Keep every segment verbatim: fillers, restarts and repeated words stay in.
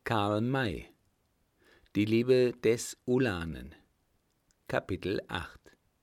Karl May. Die Liebe des Ulanen. Kapitel acht.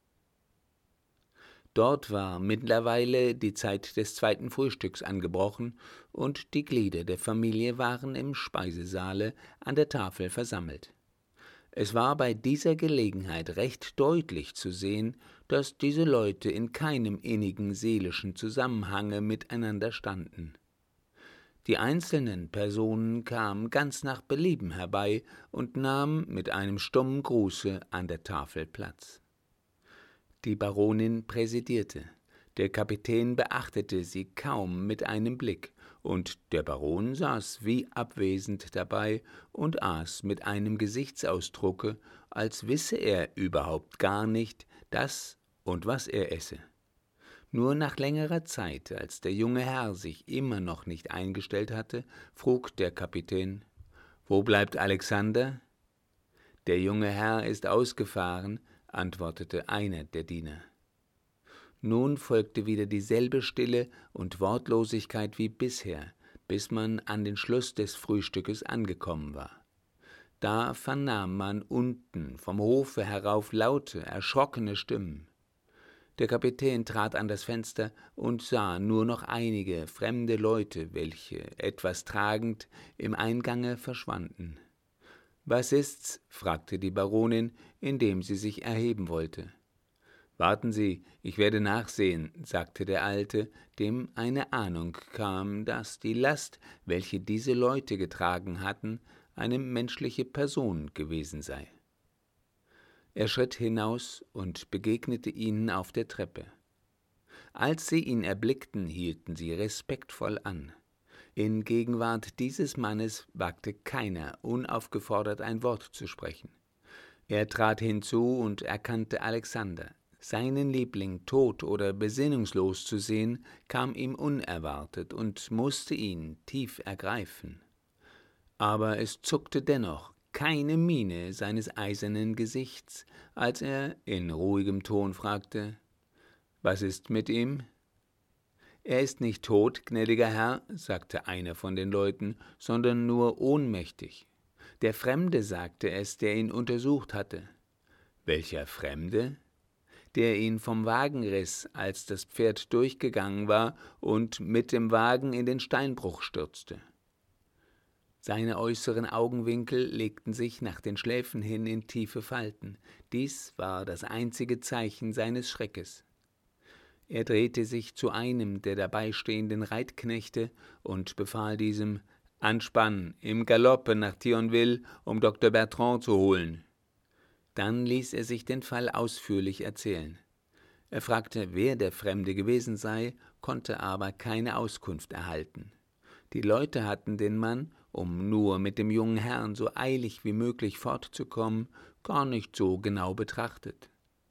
Dort war mittlerweile die Zeit des zweiten Frühstücks angebrochen, und die Glieder der Familie waren im Speisesaale an der Tafel versammelt. Es war bei dieser Gelegenheit recht deutlich zu sehen, dass diese Leute in keinem innigen seelischen Zusammenhange miteinander standen. Die einzelnen Personen kamen ganz nach Belieben herbei und nahmen mit einem stummen Gruße an der Tafel Platz. Die Baronin präsidierte, der Kapitän beachtete sie kaum mit einem Blick, und der Baron saß wie abwesend dabei und aß mit einem Gesichtsausdrucke, als wisse er überhaupt gar nicht, dass und was er esse. Nur nach längerer Zeit, als der junge Herr sich immer noch nicht eingestellt hatte, frug der Kapitän: »Wo bleibt Alexander?« »Der junge Herr ist ausgefahren«, antwortete einer der Diener. Nun folgte wieder dieselbe Stille und Wortlosigkeit wie bisher, bis man an den Schluss des Frühstückes angekommen war. Da vernahm man unten vom Hofe herauf laute, erschrockene Stimmen. Der Kapitän trat an das Fenster und sah nur noch einige fremde Leute, welche, etwas tragend, im Eingange verschwanden. »Was ist's?« fragte die Baronin, indem sie sich erheben wollte. »Warten Sie, ich werde nachsehen«, sagte der Alte, dem eine Ahnung kam, dass die Last, welche diese Leute getragen hatten, eine menschliche Person gewesen sei. Er schritt hinaus und begegnete ihnen auf der Treppe. Als sie ihn erblickten, hielten sie respektvoll an. In Gegenwart dieses Mannes wagte keiner, unaufgefordert ein Wort zu sprechen. Er trat hinzu und erkannte Alexander. Seinen Liebling tot oder besinnungslos zu sehen, kam ihm unerwartet und musste ihn tief ergreifen. Aber es zuckte dennoch keine Miene seines eisernen Gesichts, als er in ruhigem Ton fragte: »Was ist mit ihm?« »Er ist nicht tot, gnädiger Herr«, sagte einer von den Leuten, »sondern nur ohnmächtig. Der Fremde sagte es, der ihn untersucht hatte.« »Welcher Fremde?« »Der ihn vom Wagen riss, als das Pferd durchgegangen war und mit dem Wagen in den Steinbruch stürzte.« Seine äußeren Augenwinkel legten sich nach den Schläfen hin in tiefe Falten. Dies war das einzige Zeichen seines Schreckes. Er drehte sich zu einem der dabeistehenden Reitknechte und befahl diesem: »Anspannen, im Galoppe nach Thionville, um Doktor Bertrand zu holen.« Dann ließ er sich den Fall ausführlich erzählen. Er fragte, wer der Fremde gewesen sei, konnte aber keine Auskunft erhalten. Die Leute hatten den Mann, um nur mit dem jungen Herrn so eilig wie möglich fortzukommen, gar nicht so genau betrachtet.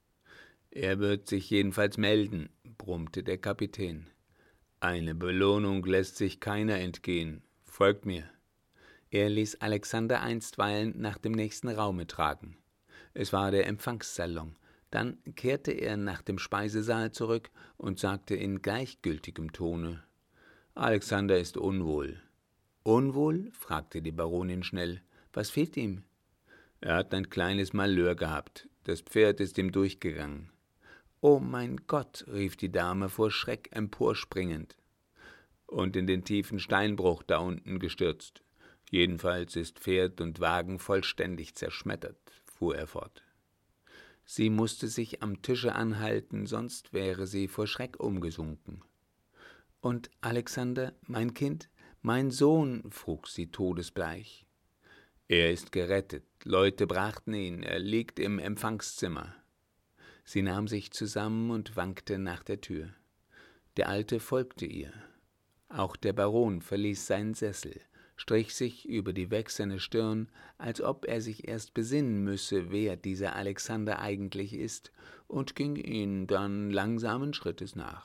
»Er wird sich jedenfalls melden«, brummte der Kapitän. »Eine Belohnung lässt sich keiner entgehen. Folgt mir.« Er ließ Alexander einstweilen nach dem nächsten Raume tragen. Es war der Empfangssalon. Dann kehrte er nach dem Speisesaal zurück und sagte in gleichgültigem Tone: »Alexander ist unwohl.« »Unwohl?« fragte die Baronin schnell. »Was fehlt ihm?« »Er hat ein kleines Malheur gehabt. Das Pferd ist ihm durchgegangen.« »Oh mein Gott«, rief die Dame vor Schreck emporspringend. »Und in den tiefen Steinbruch da unten gestürzt. Jedenfalls ist Pferd und Wagen vollständig zerschmettert«, fuhr er fort. Sie musste sich am Tische anhalten, sonst wäre sie vor Schreck umgesunken. »Und Alexander, mein Kind, mein Sohn?« frug sie todesbleich. »Er ist gerettet. Leute brachten ihn. Er liegt im Empfangszimmer.« Sie nahm sich zusammen und wankte nach der Tür. Der Alte folgte ihr. Auch der Baron verließ seinen Sessel, strich sich über die wächserne Stirn, als ob er sich erst besinnen müsse, wer dieser Alexander eigentlich ist, und ging ihnen dann langsamen Schrittes nach.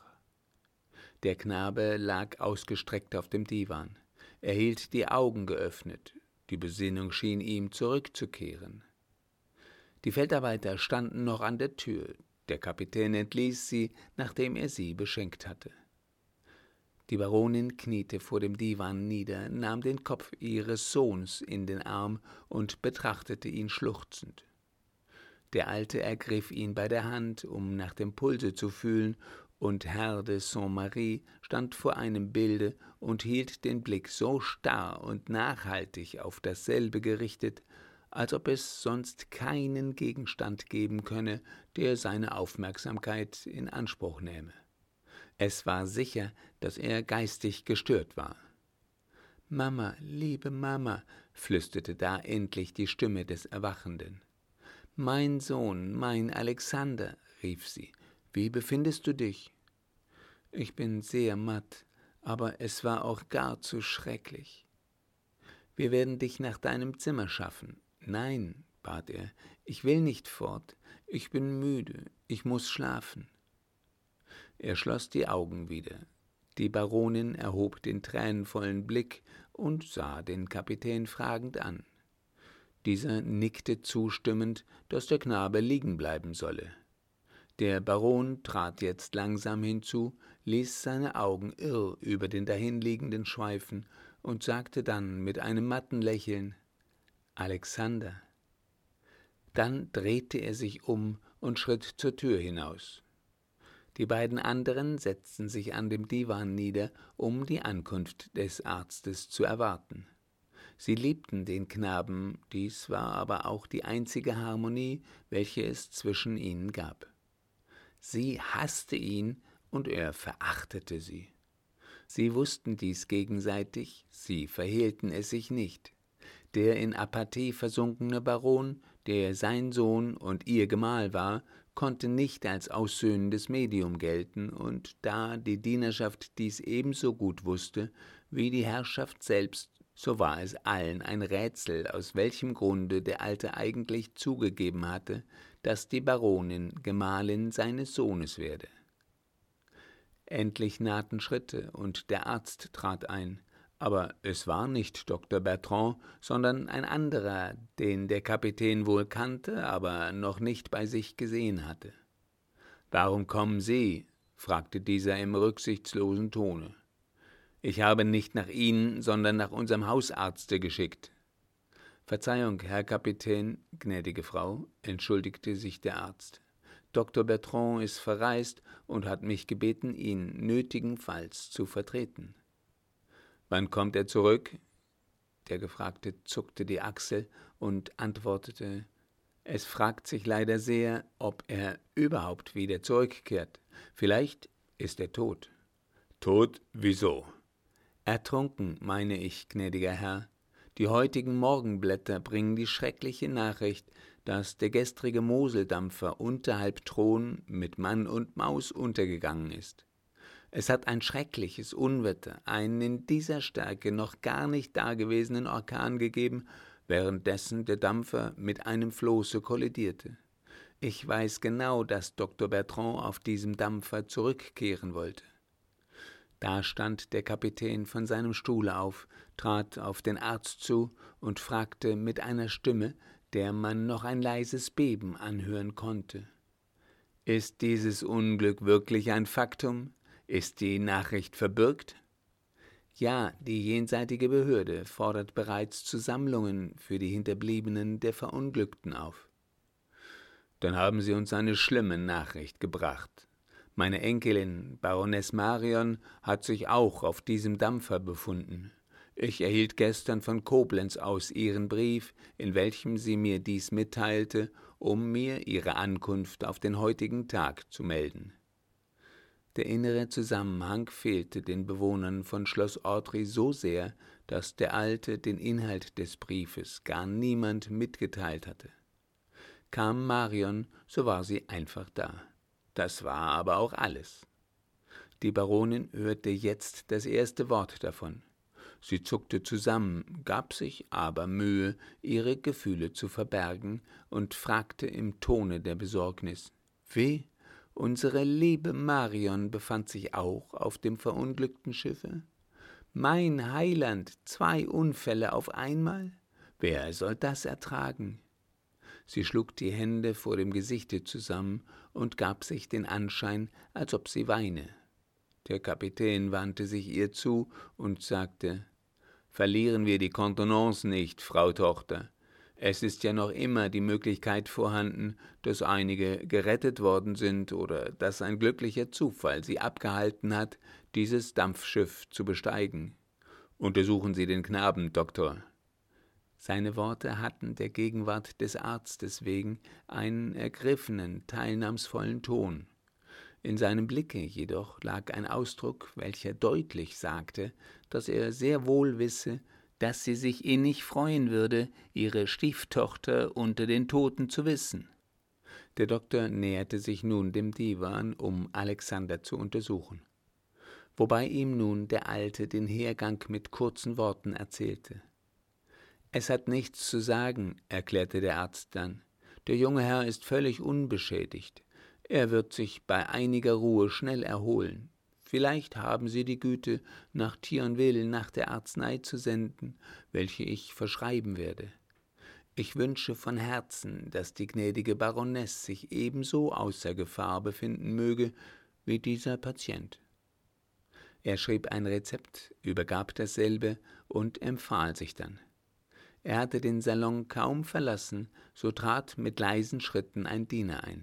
Der Knabe lag ausgestreckt auf dem Divan. Er hielt die Augen geöffnet. Die Besinnung schien ihm zurückzukehren. Die Feldarbeiter standen noch an der Tür. Der Kapitän entließ sie, nachdem er sie beschenkt hatte. Die Baronin kniete vor dem Diwan nieder, nahm den Kopf ihres Sohns in den Arm und betrachtete ihn schluchzend. Der Alte ergriff ihn bei der Hand, um nach dem Pulse zu fühlen, und Herr de Saint-Méry stand vor einem Bilde und hielt den Blick so starr und nachhaltig auf dasselbe gerichtet, als ob es sonst keinen Gegenstand geben könne, der seine Aufmerksamkeit in Anspruch nähme. Es war sicher, dass er geistig gestört war. »Mama, liebe Mama«, flüsterte da endlich die Stimme des Erwachenden. »Mein Sohn, mein Alexander«, rief sie, »wie befindest du dich?« »Ich bin sehr matt, aber es war auch gar zu schrecklich.« »Wir werden dich nach deinem Zimmer schaffen.« »Nein«, bat er, »ich will nicht fort. Ich bin müde, ich muß schlafen.« Er schloss die Augen wieder. Die Baronin erhob den tränenvollen Blick und sah den Kapitän fragend an. Dieser nickte zustimmend, dass der Knabe liegen bleiben solle. Der Baron trat jetzt langsam hinzu, ließ seine Augen irr über den Dahinliegenden schweifen und sagte dann mit einem matten Lächeln: »Alexander.« Dann drehte er sich um und schritt zur Tür hinaus. Die beiden anderen setzten sich an dem Diwan nieder, um die Ankunft des Arztes zu erwarten. Sie liebten den Knaben, dies war aber auch die einzige Harmonie, welche es zwischen ihnen gab. Sie hasste ihn und er verachtete sie. Sie wussten dies gegenseitig, sie verhehlten es sich nicht. Der in Apathie versunkene Baron, der sein Sohn und ihr Gemahl war, konnte nicht als aussöhnendes Medium gelten, und da die Dienerschaft dies ebenso gut wusste wie die Herrschaft selbst, so war es allen ein Rätsel, aus welchem Grunde der Alte eigentlich zugegeben hatte, dass die Baronin Gemahlin seines Sohnes werde. Endlich nahten Schritte, und der Arzt trat ein, aber es war nicht Doktor Bertrand, sondern ein anderer, den der Kapitän wohl kannte, aber noch nicht bei sich gesehen hatte. »Warum kommen Sie?« fragte dieser im rücksichtslosen Tone. »Ich habe nicht nach Ihnen, sondern nach unserem Hausarzte geschickt.« »Verzeihung, Herr Kapitän, gnädige Frau«, entschuldigte sich der Arzt. »Doktor Bertrand ist verreist und hat mich gebeten, ihn nötigenfalls zu vertreten.« »Wann kommt er zurück?« Der Gefragte zuckte die Achsel und antwortete: »Es fragt sich leider sehr, ob er überhaupt wieder zurückkehrt. Vielleicht ist er tot.« »Tot? Wieso?« »Ertrunken, meine ich, gnädiger Herr. Die heutigen Morgenblätter bringen die schreckliche Nachricht, dass der gestrige Moseldampfer unterhalb Thron mit Mann und Maus untergegangen ist. Es hat ein schreckliches Unwetter, einen in dieser Stärke noch gar nicht dagewesenen Orkan gegeben, währenddessen der Dampfer mit einem Floße kollidierte. Ich weiß genau, dass Doktor Bertrand auf diesem Dampfer zurückkehren wollte.« Da stand der Kapitän von seinem Stuhle auf, trat auf den Arzt zu und fragte mit einer Stimme, der man noch ein leises Beben anhören konnte: »Ist dieses Unglück wirklich ein Faktum? Ist die Nachricht verbürgt?« »Ja, die jenseitige Behörde fordert bereits zu Sammlungen für die Hinterbliebenen der Verunglückten auf.« »Dann haben Sie uns eine schlimme Nachricht gebracht. Meine Enkelin, Baroness Marion, hat sich auch auf diesem Dampfer befunden. Ich erhielt gestern von Koblenz aus ihren Brief, in welchem sie mir dies mitteilte, um mir ihre Ankunft auf den heutigen Tag zu melden.« Der innere Zusammenhang fehlte den Bewohnern von Schloss Ortry so sehr, dass der Alte den Inhalt des Briefes gar niemand mitgeteilt hatte. Kam Marion, so war sie einfach da. Das war aber auch alles. Die Baronin hörte jetzt das erste Wort davon. Sie zuckte zusammen, gab sich aber Mühe, ihre Gefühle zu verbergen, und fragte im Tone der Besorgnis: »Wie? Unsere liebe Marion befand sich auch auf dem verunglückten Schiffe? Mein Heiland, zwei Unfälle auf einmal? Wer soll das ertragen?« Sie schlug die Hände vor dem Gesichte zusammen und gab sich den Anschein, als ob sie weine. Der Kapitän wandte sich ihr zu und sagte: »Verlieren wir die Kontenance nicht, Frau Tochter. Es ist ja noch immer die Möglichkeit vorhanden, dass einige gerettet worden sind oder dass ein glücklicher Zufall sie abgehalten hat, dieses Dampfschiff zu besteigen. Untersuchen Sie den Knaben, Doktor.« Seine Worte hatten der Gegenwart des Arztes wegen einen ergriffenen, teilnahmsvollen Ton. In seinem Blicke jedoch lag ein Ausdruck, welcher deutlich sagte, dass er sehr wohl wisse, dass sie sich innig freuen würde, ihre Stieftochter unter den Toten zu wissen. Der Doktor näherte sich nun dem Diwan, um Alexander zu untersuchen, wobei ihm nun der Alte den Hergang mit kurzen Worten erzählte. »Es hat nichts zu sagen«, erklärte der Arzt dann. »Der junge Herr ist völlig unbeschädigt. Er wird sich bei einiger Ruhe schnell erholen. Vielleicht haben Sie die Güte, nach Thionville nach der Arznei zu senden, welche ich verschreiben werde. Ich wünsche von Herzen, dass die gnädige Baronesse sich ebenso außer Gefahr befinden möge wie dieser Patient.« Er schrieb ein Rezept, übergab dasselbe und empfahl sich dann. Er hatte den Salon kaum verlassen, so trat mit leisen Schritten ein Diener ein.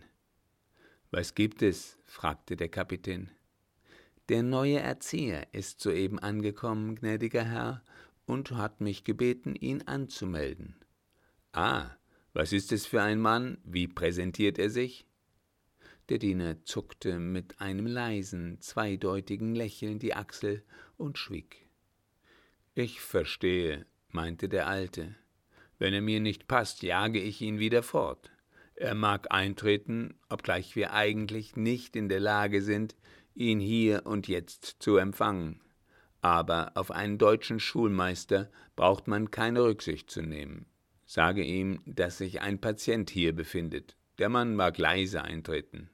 »Was gibt es?« fragte der Kapitän. »Der neue Erzieher ist soeben angekommen, gnädiger Herr, und hat mich gebeten, ihn anzumelden.« »Ah, was ist es für ein Mann? Wie präsentiert er sich?« Der Diener zuckte mit einem leisen, zweideutigen Lächeln die Achsel und schwieg. »Ich verstehe«, meinte der Alte. »Wenn er mir nicht passt, jage ich ihn wieder fort. Er mag eintreten, obgleich wir eigentlich nicht in der Lage sind, ihn hier und jetzt zu empfangen. Aber auf einen deutschen Schulmeister braucht man keine Rücksicht zu nehmen. Sage ihm, dass sich ein Patient hier befindet. Der Mann mag leise eintreten.«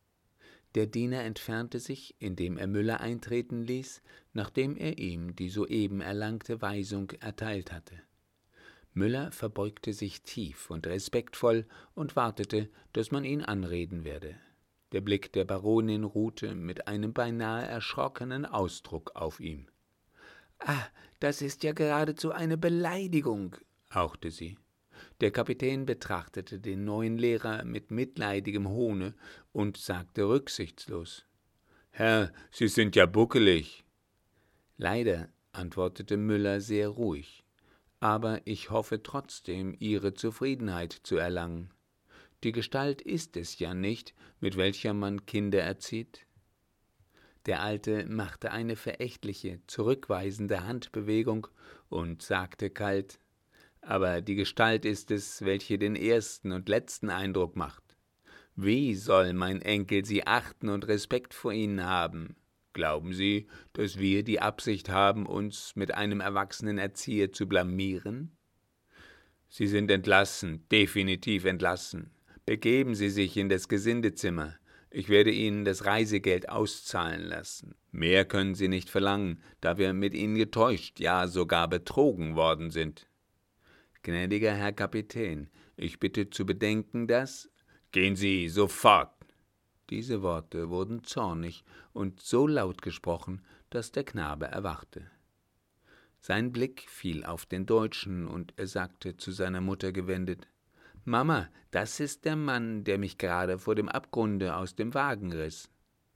Der Diener entfernte sich, indem er Müller eintreten ließ, nachdem er ihm die soeben erlangte Weisung erteilt hatte. Müller verbeugte sich tief und respektvoll und wartete, dass man ihn anreden werde. Der Blick der Baronin ruhte mit einem beinahe erschrockenen Ausdruck auf ihm. »Ah, das ist ja geradezu eine Beleidigung«, hauchte sie. Der Kapitän betrachtete den neuen Lehrer mit mitleidigem Hohne und sagte rücksichtslos: »Herr, Sie sind ja buckelig.« »Leider«, antwortete Müller sehr ruhig, »aber ich hoffe trotzdem, Ihre Zufriedenheit zu erlangen. Die Gestalt ist es ja nicht, mit welcher man Kinder erzieht.« Der Alte machte eine verächtliche, zurückweisende Handbewegung und sagte kalt: »Aber die Gestalt ist es, welche den ersten und letzten Eindruck macht. Wie soll mein Enkel Sie achten und Respekt vor Ihnen haben? Glauben Sie, dass wir die Absicht haben, uns mit einem erwachsenen Erzieher zu blamieren? Sie sind entlassen, definitiv entlassen. Begeben Sie sich in das Gesindezimmer. Ich werde Ihnen das Reisegeld auszahlen lassen. Mehr können Sie nicht verlangen, da wir mit Ihnen getäuscht, ja sogar betrogen worden sind.« »Gnädiger Herr Kapitän, ich bitte zu bedenken, dass...« »Gehen Sie sofort!« Diese Worte wurden zornig und so laut gesprochen, dass der Knabe erwachte. Sein Blick fiel auf den Deutschen, und er sagte zu seiner Mutter gewendet: »Mama, das ist der Mann, der mich gerade vor dem Abgrunde aus dem Wagen riss.«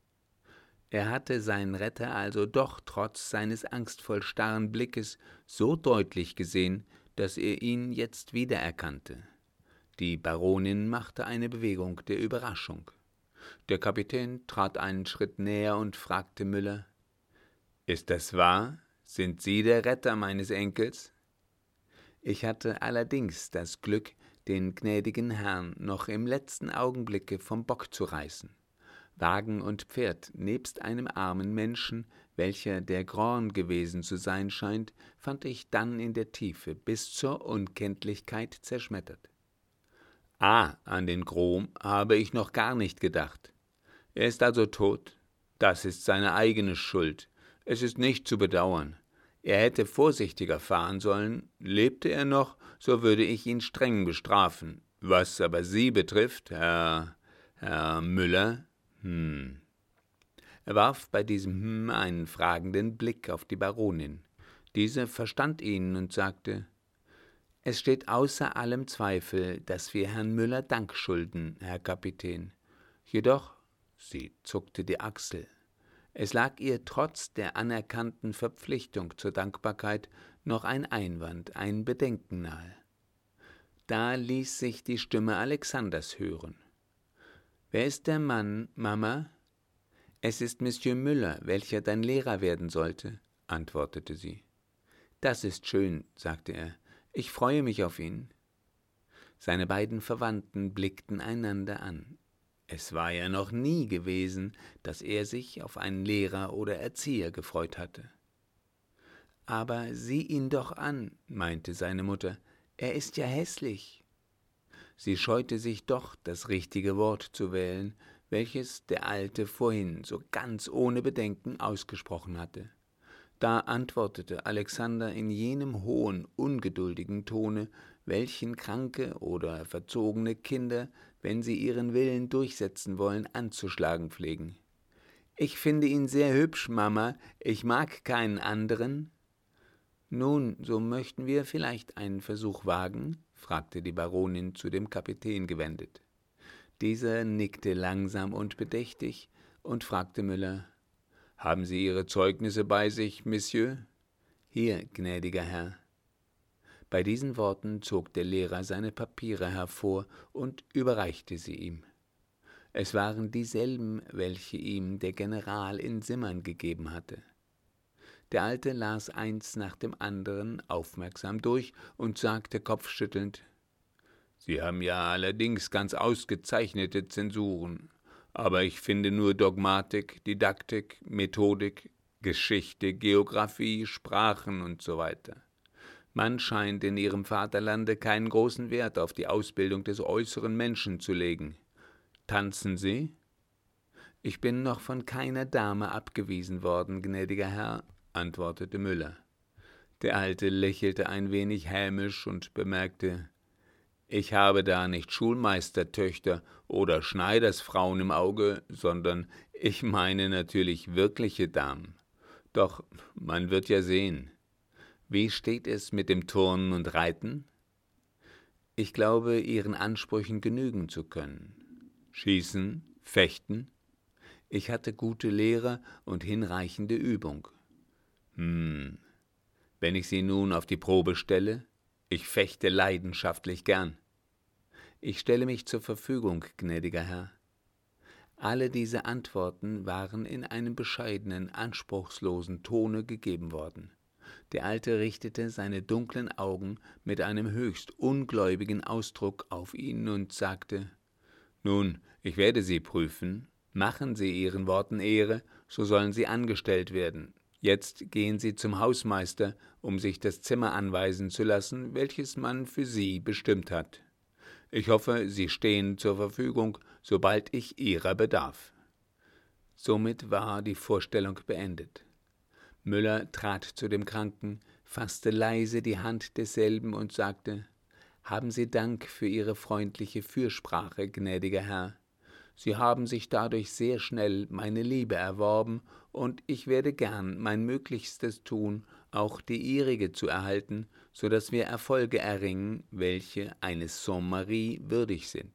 Er hatte seinen Retter also doch trotz seines angstvoll starren Blickes so deutlich gesehen, dass er ihn jetzt wiedererkannte. Die Baronin machte eine Bewegung der Überraschung. Der Kapitän trat einen Schritt näher und fragte Müller: »Ist das wahr? Sind Sie der Retter meines Enkels?« Ich hatte allerdings das Glück, den gnädigen Herrn noch im letzten Augenblicke vom Bock zu reißen. Wagen und Pferd nebst einem armen Menschen, welcher der Grand gewesen zu sein scheint, fand ich dann in der Tiefe bis zur Unkenntlichkeit zerschmettert. »Ah, an den Grom habe ich noch gar nicht gedacht. Er ist also tot. Das ist seine eigene Schuld. Es ist nicht zu bedauern. Er hätte vorsichtiger fahren sollen. Lebte er noch, so würde ich ihn streng bestrafen. Was aber Sie betrifft, Herr, Herr Müller, hm. Er warf bei diesem Hm einen fragenden Blick auf die Baronin. Diese verstand ihn und sagte: »Es steht außer allem Zweifel, dass wir Herrn Müller Dank schulden, Herr Kapitän. Jedoch«, sie zuckte die Achsel, es lag ihr trotz der anerkannten Verpflichtung zur Dankbarkeit noch ein Einwand, ein Bedenken nahe. Da ließ sich die Stimme Alexanders hören. »Wer ist der Mann, Mama?« »Es ist Monsieur Müller, welcher dein Lehrer werden sollte«, antwortete sie. »Das ist schön«, sagte er, »ich freue mich auf ihn.« Seine beiden Verwandten blickten einander an. Es war ja noch nie gewesen, dass er sich auf einen Lehrer oder Erzieher gefreut hatte. »Aber sieh ihn doch an«, meinte seine Mutter, »er ist ja hässlich.« Sie scheute sich doch, das richtige Wort zu wählen, welches der Alte vorhin so ganz ohne Bedenken ausgesprochen hatte. Da antwortete Alexander in jenem hohen, ungeduldigen Tone, welchen kranke oder verzogene Kinder, wenn sie ihren Willen durchsetzen wollen, anzuschlagen pflegen. »Ich finde ihn sehr hübsch, Mama, ich mag keinen anderen.« »Nun, so möchten wir vielleicht einen Versuch wagen?« fragte die Baronin zu dem Kapitän gewendet. Dieser nickte langsam und bedächtig und fragte Müller: »Haben Sie Ihre Zeugnisse bei sich, Monsieur?« »Hier, gnädiger Herr.« Bei diesen Worten zog der Lehrer seine Papiere hervor und überreichte sie ihm. Es waren dieselben, welche ihm der General in Simmern gegeben hatte. Der Alte las eins nach dem anderen aufmerksam durch und sagte kopfschüttelnd: »Sie haben ja allerdings ganz ausgezeichnete Zensuren, aber ich finde nur Dogmatik, Didaktik, Methodik, Geschichte, Geographie, Sprachen und so weiter. Man scheint in Ihrem Vaterlande keinen großen Wert auf die Ausbildung des äußeren Menschen zu legen. Tanzen Sie?« »Ich bin noch von keiner Dame abgewiesen worden, gnädiger Herr«, antwortete Müller. Der Alte lächelte ein wenig hämisch und bemerkte: »Ich habe da nicht Schulmeistertöchter oder Schneidersfrauen im Auge, sondern ich meine natürlich wirkliche Damen. Doch man wird ja sehen. Wie steht es mit dem Turnen und Reiten?« »Ich glaube, Ihren Ansprüchen genügen zu können. Schießen, Fechten?« »Ich hatte gute Lehrer und hinreichende Übung.« »Hm, wenn ich Sie nun auf die Probe stelle? Ich fechte leidenschaftlich gern.« »Ich stelle mich zur Verfügung, gnädiger Herr.« Alle diese Antworten waren in einem bescheidenen, anspruchslosen Tone gegeben worden. Der Alte richtete seine dunklen Augen mit einem höchst ungläubigen Ausdruck auf ihn und sagte: »Nun, ich werde Sie prüfen. Machen Sie Ihren Worten Ehre, so sollen Sie angestellt werden. Jetzt gehen Sie zum Hausmeister, um sich das Zimmer anweisen zu lassen, welches man für Sie bestimmt hat. Ich hoffe, Sie stehen zur Verfügung, sobald ich Ihrer bedarf.« Somit war die Vorstellung beendet. Müller trat zu dem Kranken, fasste leise die Hand desselben und sagte: »Haben Sie Dank für Ihre freundliche Fürsprache, gnädiger Herr. Sie haben sich dadurch sehr schnell meine Liebe erworben, und ich werde gern mein Möglichstes tun, auch die Ihrige zu erhalten, so dass wir Erfolge erringen, welche eines Saint-Marie würdig sind.«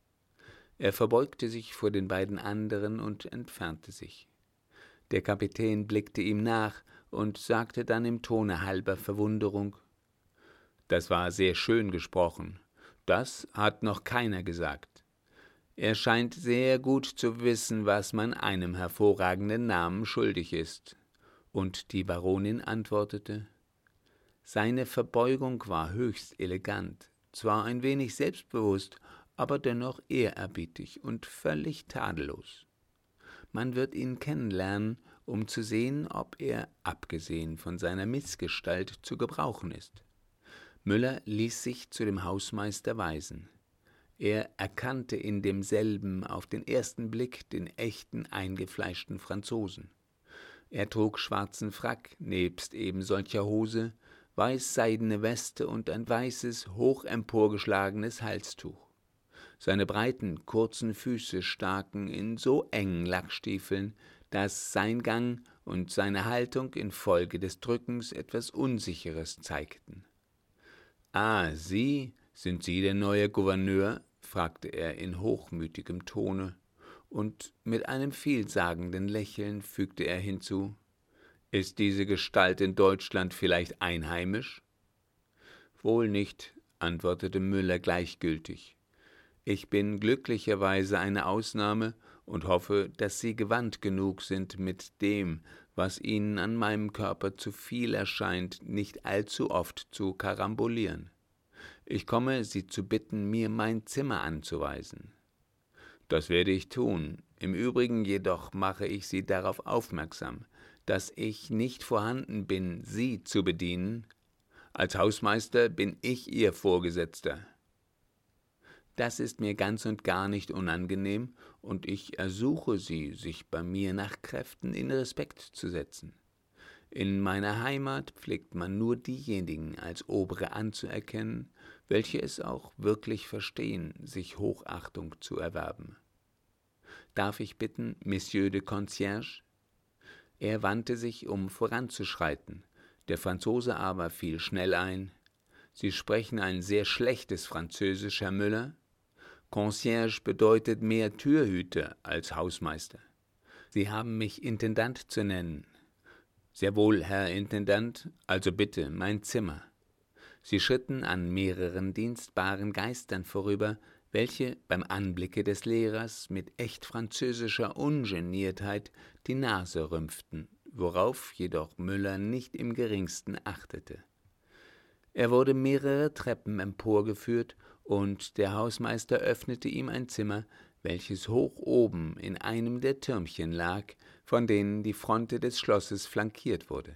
Er verbeugte sich vor den beiden anderen und entfernte sich. Der Kapitän blickte ihm nach und sagte dann im Tone halber Verwunderung: »Das war sehr schön gesprochen. Das hat noch keiner gesagt. Er scheint sehr gut zu wissen, was man einem hervorragenden Namen schuldig ist.« Und die Baronin antwortete: »Seine Verbeugung war höchst elegant, zwar ein wenig selbstbewusst, aber dennoch ehrerbietig und völlig tadellos. Man wird ihn kennenlernen, um zu sehen, ob er, abgesehen von seiner Missgestalt, zu gebrauchen ist.« Müller ließ sich zu dem Hausmeister weisen. Er erkannte in demselben auf den ersten Blick den echten, eingefleischten Franzosen. Er trug schwarzen Frack nebst eben solcher Hose, weiß-seidene Weste und ein weißes, hoch emporgeschlagenes Halstuch. Seine breiten, kurzen Füße staken in so engen Lackstiefeln, dass sein Gang und seine Haltung infolge des Drückens etwas Unsicheres zeigten. »Ah, Sie, sind Sie der neue Gouverneur?« fragte er in hochmütigem Tone, und mit einem vielsagenden Lächeln fügte er hinzu: »Ist diese Gestalt in Deutschland vielleicht einheimisch?« »Wohl nicht«, antwortete Müller gleichgültig. »Ich bin glücklicherweise eine Ausnahme und hoffe, dass Sie gewandt genug sind, mit dem, was Ihnen an meinem Körper zu viel erscheint, nicht allzu oft zu karambolieren. Ich komme, Sie zu bitten, mir mein Zimmer anzuweisen.« »Das werde ich tun. Im Übrigen jedoch mache ich Sie darauf aufmerksam, dass ich nicht vorhanden bin, Sie zu bedienen. Als Hausmeister bin ich Ihr Vorgesetzter.« »Das ist mir ganz und gar nicht unangenehm, und ich ersuche Sie, sich bei mir nach Kräften in Respekt zu setzen. In meiner Heimat pflegt man nur diejenigen als Obere anzuerkennen, welche es auch wirklich verstehen, sich Hochachtung zu erwerben. Darf ich bitten, Monsieur de Concierge?« Er wandte sich, um voranzuschreiten, der Franzose aber fiel schnell ein: »Sie sprechen ein sehr schlechtes Französisch, Herr Müller. Concierge bedeutet mehr Türhüter als Hausmeister. Sie haben mich Intendant zu nennen.« »Sehr wohl, Herr Intendant, also bitte mein Zimmer.« Sie schritten an mehreren dienstbaren Geistern vorüber, welche beim Anblicke des Lehrers mit echt französischer Ungeniertheit die Nase rümpften, worauf jedoch Müller nicht im geringsten achtete. Er wurde mehrere Treppen emporgeführt, und der Hausmeister öffnete ihm ein Zimmer, welches hoch oben in einem der Türmchen lag, von denen die Fronte des Schlosses flankiert wurde.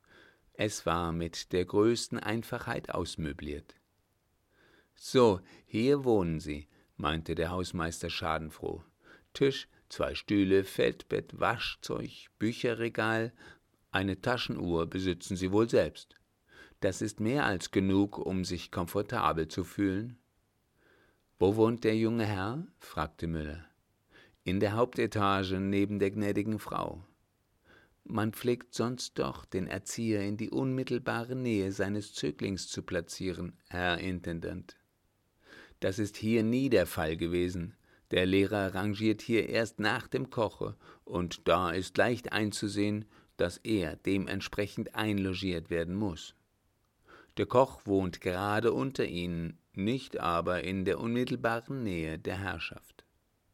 Es war mit der größten Einfachheit ausmöbliert. »So, hier wohnen Sie«, meinte der Hausmeister schadenfroh. »Tisch, zwei Stühle, Feldbett, Waschzeug, Bücherregal, eine Taschenuhr besitzen Sie wohl selbst. Das ist mehr als genug, um sich komfortabel zu fühlen.« »Wo wohnt der junge Herr?« fragte Müller. »In der Hauptetage neben der gnädigen Frau.« »Man pflegt sonst doch, den Erzieher in die unmittelbare Nähe seines Zöglings zu platzieren, Herr Intendant.« »Das ist hier nie der Fall gewesen. Der Lehrer rangiert hier erst nach dem Koche, und da ist leicht einzusehen, dass er dementsprechend einlogiert werden muss. Der Koch wohnt gerade unter Ihnen, nicht aber in der unmittelbaren Nähe der Herrschaft.«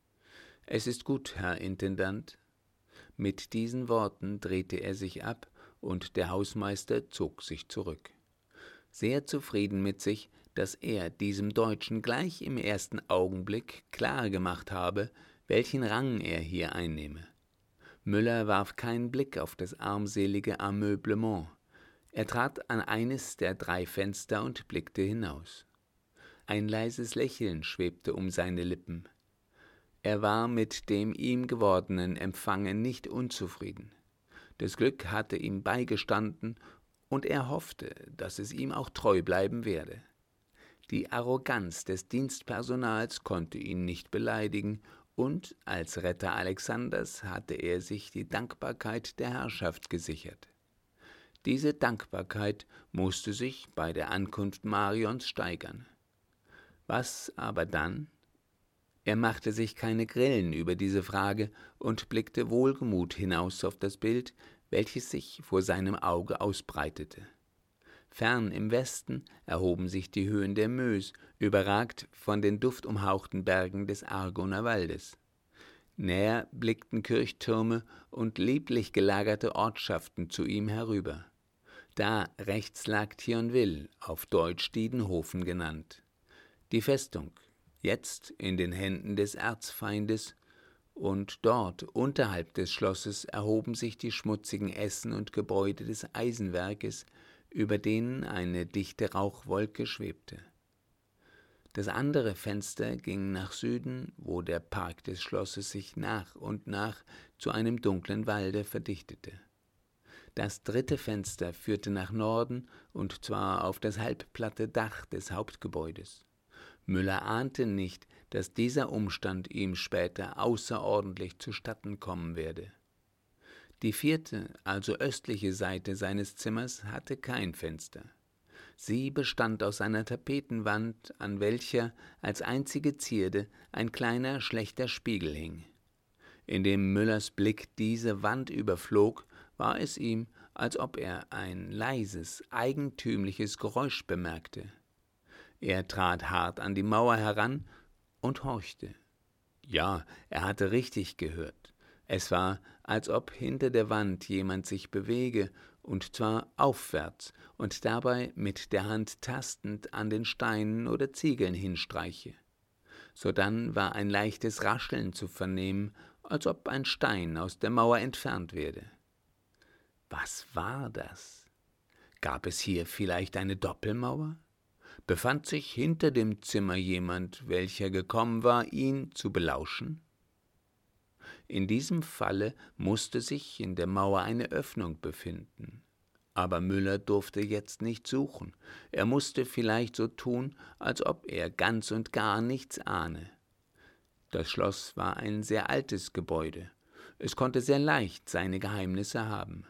»Es ist gut, Herr Intendant.« Mit diesen Worten drehte er sich ab, und der Hausmeister zog sich zurück, sehr zufrieden mit sich, dass er diesem Deutschen gleich im ersten Augenblick klar gemacht habe, welchen Rang er hier einnehme. Müller warf keinen Blick auf das armselige Ameublement. Er trat an eines der drei Fenster und blickte hinaus. Ein leises Lächeln schwebte um seine Lippen. Er war mit dem ihm gewordenen Empfange nicht unzufrieden. Das Glück hatte ihm beigestanden, und er hoffte, dass es ihm auch treu bleiben werde. Die Arroganz des Dienstpersonals konnte ihn nicht beleidigen, und als Retter Alexanders hatte er sich die Dankbarkeit der Herrschaft gesichert. Diese Dankbarkeit musste sich bei der Ankunft Marions steigern. Was aber dann? Er machte sich keine Grillen über diese Frage und blickte wohlgemut hinaus auf das Bild, welches sich vor seinem Auge ausbreitete. Fern im Westen erhoben sich die Höhen der Meuse, überragt von den duftumhauchten Bergen des Argoner Waldes. Näher blickten Kirchtürme und lieblich gelagerte Ortschaften zu ihm herüber. Da rechts lag Thionville, auf Deutsch Diedenhofen genannt. Die Festung, jetzt in den Händen des Erzfeindes, und dort unterhalb des Schlosses erhoben sich die schmutzigen Essen und Gebäude des Eisenwerkes, über denen eine dichte Rauchwolke schwebte. Das andere Fenster ging nach Süden, wo der Park des Schlosses sich nach und nach zu einem dunklen Walde verdichtete. Das dritte Fenster führte nach Norden, und zwar auf das halbplatte Dach des Hauptgebäudes. Müller ahnte nicht, dass dieser Umstand ihm später außerordentlich zustatten kommen werde. Die vierte, also östliche Seite seines Zimmers hatte kein Fenster. Sie bestand aus einer Tapetenwand, an welcher als einzige Zierde ein kleiner, schlechter Spiegel hing. Indem Müllers Blick diese Wand überflog, war es ihm, als ob er ein leises, eigentümliches Geräusch bemerkte. Er trat hart an die Mauer heran und horchte. Ja, er hatte richtig gehört. Es war, als ob hinter der Wand jemand sich bewege, und zwar aufwärts und dabei mit der Hand tastend an den Steinen oder Ziegeln hinstreiche. Sodann war ein leichtes Rascheln zu vernehmen, als ob ein Stein aus der Mauer entfernt werde. Was war das? Gab es hier vielleicht eine Doppelmauer? Befand sich hinter dem Zimmer jemand, welcher gekommen war, ihn zu belauschen? In diesem Falle musste sich in der Mauer eine Öffnung befinden. Aber Müller durfte jetzt nicht suchen. Er musste vielleicht so tun, als ob er ganz und gar nichts ahne. Das Schloss war ein sehr altes Gebäude. Es konnte sehr leicht seine Geheimnisse haben.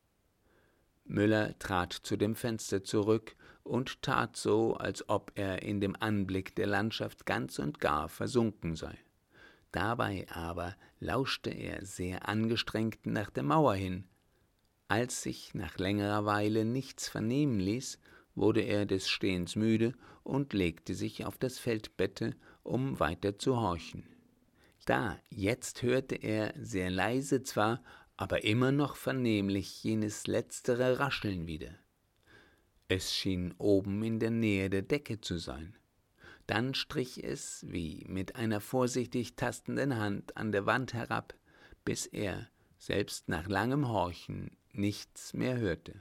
Müller trat zu dem Fenster zurück und tat so, als ob er in dem Anblick der Landschaft ganz und gar versunken sei. Dabei aber lauschte er sehr angestrengt nach der Mauer hin. Als sich nach längerer Weile nichts vernehmen ließ, wurde er des Stehens müde und legte sich auf das Feldbette, um weiter zu horchen. Da, jetzt hörte er, sehr leise zwar, aber immer noch vernehmlich jenes letztere Rascheln wieder. Es schien oben in der Nähe der Decke zu sein. Dann strich es, wie mit einer vorsichtig tastenden Hand, an der Wand herab, bis er, selbst nach langem Horchen, nichts mehr hörte.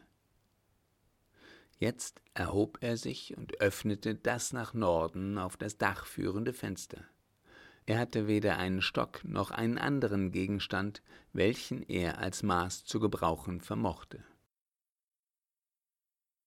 Jetzt erhob er sich und öffnete das nach Norden auf das Dach führende Fenster. Er hatte weder einen Stock noch einen anderen Gegenstand, welchen er als Maß zu gebrauchen vermochte.